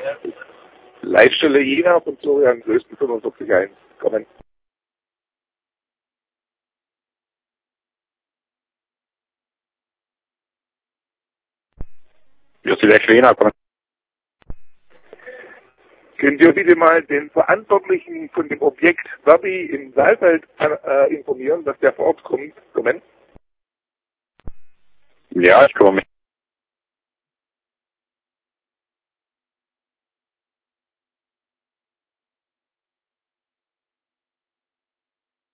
Leitstelle Jena von Florian Größten 45.1. Kommen. Jena, kommen. Könnt ihr bitte mal den Verantwortlichen von dem Objekt Verbi in Saalfeld informieren, dass der vor Ort kommt? Kommen. Ja, ich komme.